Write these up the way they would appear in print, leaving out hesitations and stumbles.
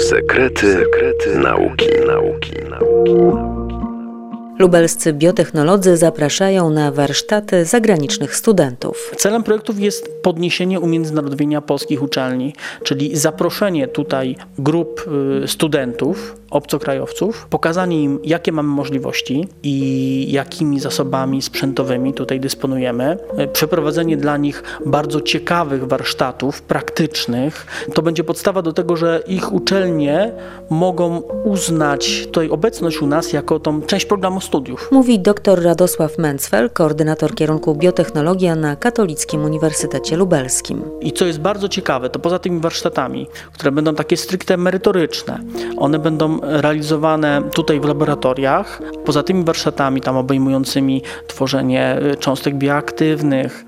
Sekrety nauki. Lubelscy biotechnolodzy zapraszają na warsztaty zagranicznych studentów. Celem projektów jest podniesienie umiędzynarodowienia polskich uczelni, czyli zaproszenie tutaj grup studentów, obcokrajowców, pokazanie im, jakie mamy możliwości i jakimi zasobami sprzętowymi tutaj dysponujemy, przeprowadzenie dla nich bardzo ciekawych warsztatów praktycznych. To będzie podstawa do tego, że ich uczelnie mogą uznać tutaj obecność u nas jako tą część programu studiów. Mówi dr Radosław Mencfel, koordynator kierunku biotechnologia na Katolickim Uniwersytecie Lubelskim. I co jest bardzo ciekawe, to poza tymi warsztatami, które będą takie stricte merytoryczne, one będą realizowane tutaj w laboratoriach, poza tymi warsztatami tam obejmującymi tworzenie cząstek bioaktywnych,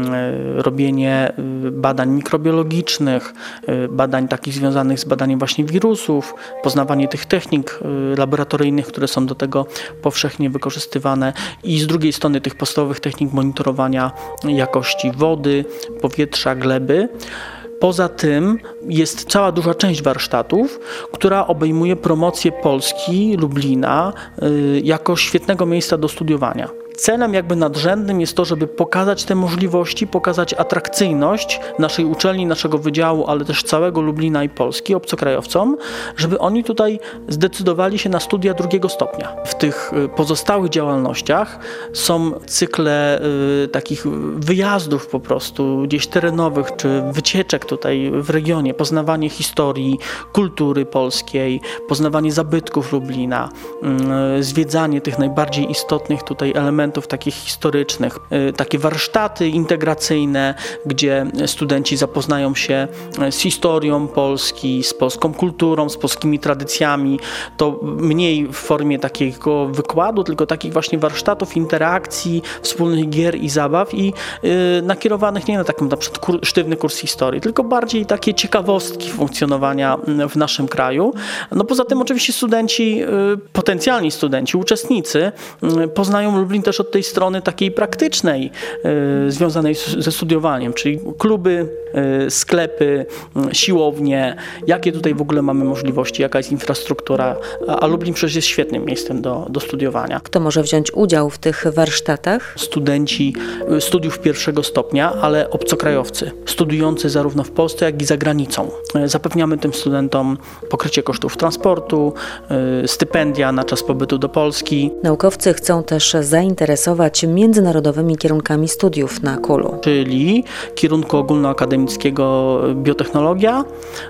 robienie badań mikrobiologicznych, badań takich związanych z badaniem właśnie wirusów, poznawanie tych technik laboratoryjnych, które są do tego powszechnie wykorzystywane i z drugiej strony tych podstawowych technik monitorowania jakości wody, powietrza, gleby. Poza tym jest cała duża część warsztatów, która obejmuje promocję Polski, Lublina jako świetnego miejsca do studiowania. Celem jakby nadrzędnym jest to, żeby pokazać te możliwości, pokazać atrakcyjność naszej uczelni, naszego wydziału, ale też całego Lublina i Polski obcokrajowcom, żeby oni tutaj zdecydowali się na studia drugiego stopnia. W tych pozostałych działalnościach są cykle takich wyjazdów po prostu gdzieś terenowych, czy wycieczek tutaj w regionie, poznawanie historii, kultury polskiej, poznawanie zabytków Lublina, zwiedzanie tych najbardziej istotnych tutaj elementów takich historycznych, takie warsztaty integracyjne, gdzie studenci zapoznają się z historią Polski, z polską kulturą, z polskimi tradycjami. To mniej w formie takiego wykładu, tylko takich właśnie warsztatów, interakcji, wspólnych gier i zabaw i nakierowanych nie na taki na przykład sztywny kurs historii, tylko bardziej takie ciekawostki funkcjonowania w naszym kraju. No poza tym oczywiście studenci, potencjalni studenci, uczestnicy poznają Lublin też od tej strony takiej praktycznej, związanej ze studiowaniem, czyli kluby, sklepy, siłownie, jakie tutaj w ogóle mamy możliwości, jaka jest infrastruktura, a Lublin przecież jest świetnym miejscem do studiowania. Kto może wziąć udział w tych warsztatach? Studenci studiów pierwszego stopnia, ale obcokrajowcy, studiujący zarówno w Polsce, jak i za granicą. Zapewniamy tym studentom pokrycie kosztów transportu, stypendia na czas pobytu do Polski. Naukowcy chcą też zainteresować międzynarodowymi kierunkami studiów na KUL-u. Czyli kierunku ogólnoakademickiego biotechnologia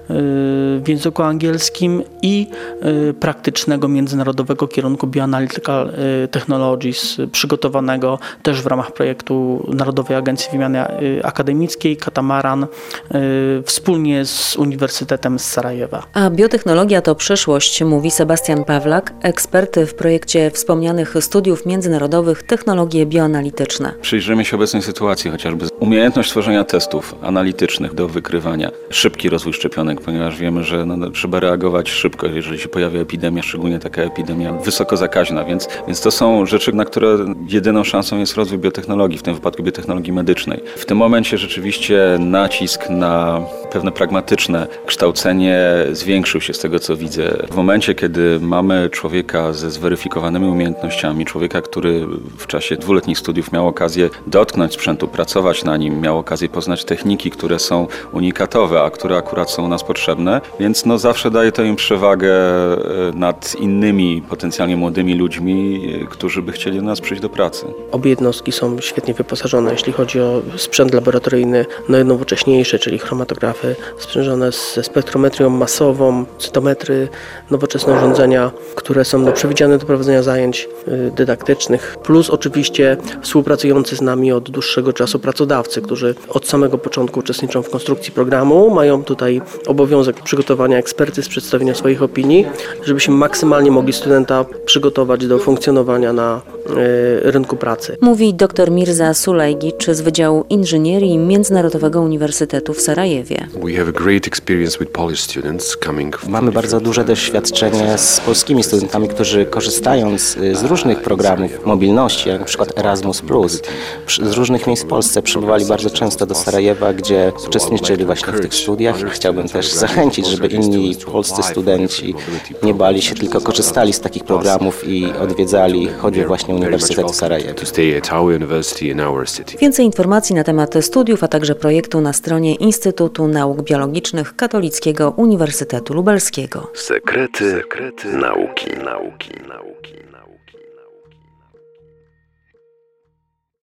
w języku angielskim i praktycznego międzynarodowego kierunku Bioanalytical Technologies, przygotowanego też w ramach projektu Narodowej Agencji Wymiany Akademickiej Katamaran wspólnie z Uniwersytetem z Sarajewa. A biotechnologia to przyszłość, mówi Sebastian Pawlak, ekspert w projekcie wspomnianych studiów międzynarodowych Technologie bioanalityczne. Przyjrzymy się obecnej sytuacji, chociażby umiejętność tworzenia testów analitycznych do wykrywania, szybki rozwój szczepionek, ponieważ wiemy, że trzeba reagować szybko, jeżeli się pojawia epidemia, szczególnie taka epidemia wysoko zakaźna, więc to są rzeczy, na które jedyną szansą jest rozwój biotechnologii, w tym wypadku biotechnologii medycznej. W tym momencie rzeczywiście nacisk na pewne pragmatyczne kształcenie zwiększył się z tego, co widzę. W momencie, kiedy mamy człowieka ze zweryfikowanymi umiejętnościami, człowieka, który w czasie 2-letnich studiów miał okazję dotknąć sprzętu, pracować na nim, miał okazję poznać techniki, które są unikatowe, a które akurat są u nas potrzebne, więc zawsze daje to im przewagę nad innymi potencjalnie młodymi ludźmi, którzy by chcieli do nas przyjść do pracy. Obie jednostki są świetnie wyposażone, jeśli chodzi o sprzęt laboratoryjny najnowocześniejszy, czyli chromatografy sprzężone ze spektrometrią masową, cytometry, nowoczesne urządzenia, które są przewidziane do prowadzenia zajęć dydaktycznych, plus oczywiście współpracujący z nami od dłuższego czasu pracodawcy, którzy od samego początku uczestniczą w konstrukcji programu, mają tutaj obowiązek przygotowania ekspertyz, przedstawienia swoich opinii, żebyśmy maksymalnie mogli studenta przygotować do funkcjonowania na rynku pracy. Mówi dr Mirza Sulejgic z Wydziału Inżynierii Międzynarodowego Uniwersytetu w Sarajewie. Mamy bardzo duże doświadczenie z polskimi studentami, którzy korzystając z różnych programów mobilności, jak na przykład Erasmus+, z różnych miejsc w Polsce przybywali bardzo często do Sarajewa, gdzie uczestniczyli właśnie w tych studiach. I chciałbym też zachęcić, żeby inni polscy studenci nie bali się, tylko korzystali z takich programów i odwiedzali choćby właśnie Uniwersytet w Sarajewie. Więcej informacji na temat studiów, a także projektu na stronie Instytutu Nauk Biologicznych Katolickiego Uniwersytetu Lubelskiego. Sekrety nauki.